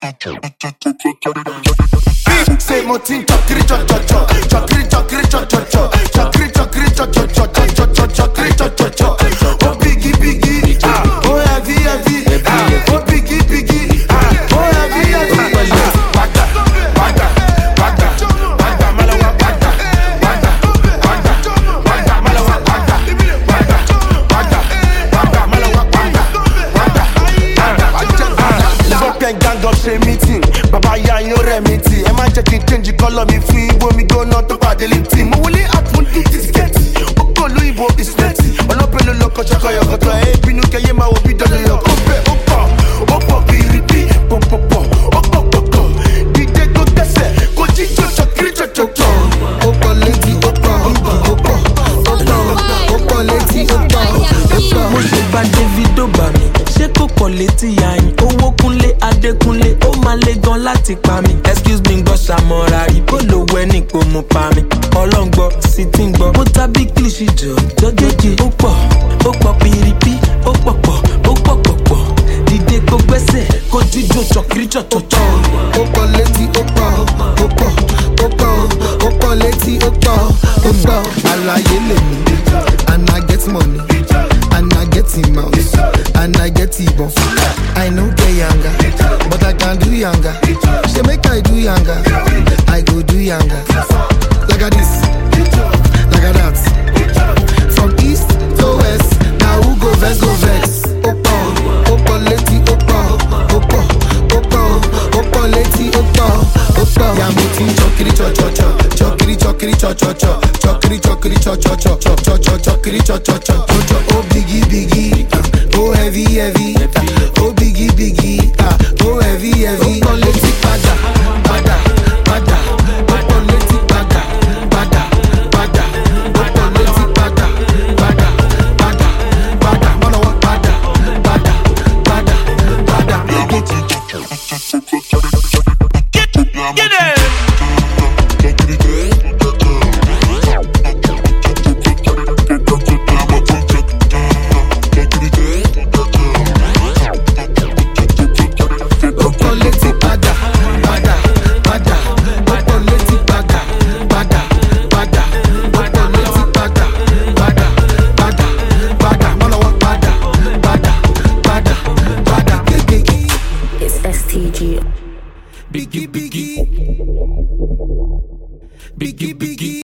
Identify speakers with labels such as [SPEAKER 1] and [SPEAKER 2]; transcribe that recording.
[SPEAKER 1] Say mon team, chakri cho cho cho, chakri chakri cho cho cho, chakri chakri cho cho cho cho cho cho chakri cho cho cho. Oh biggie biggie, oh heavy heavy, oh biggie biggie, oh heavy heavy. Wagga, wagga, wagga, wagga, malawa wagga, wagga, wagga, wagga, malawa wagga, wagga, wagga, wagga, malawa wagga, wagga, wagga. Fuck and gang up say meeting, Baba ya yo remedy. Change the color me free when me go not to party team. Mo wole at one to this get. Okolo ibo is netty. Olopelo loko chaka yo koto e binu keye ma obi dodo yo kope opo biribi popo opo DJ go tese go jijo chakri chocho. Opo lady opo lady opo.
[SPEAKER 2] Mo ṣe bá Davido bá mi ṣé kò pọ̀ létí yayin owó kúnlé adékúnlé ó máa lé gan láti pa mi. Excuse me gbọ́ ṣàmọ́ra rí bólówó ẹni kò mú pa mi. Ọlọ́ngbọ́ sì ti ń gbọ́ mo tàbí kílìṣì jọjọ́jọ́jì ó pọ̀ pìrìpì ó pọ̀ dìde kó gbẹ́sẹ̀ kó jíjó chọ̀kiri chọ̀chọ̀chọ̀.
[SPEAKER 1] Ó pọ̀ létí ó pọ̀ létí ó pọ̀ àlàyé lèmi and I get money and I get mouse and I get ibon. I no get younger but I can do younger. She make I do younger, I go do younger. Like a this, like a that. From east to west, now who go vex go vex. Opo leti opo leti opo. Yeah, me team chokiri cho cho cho, chokiri cho cho cho, chokiri cho cho cho cho chokiri cho cho cho. Oh biggie biggie, oh heavy heavy, oh biggie biggie, oh heavy heavy.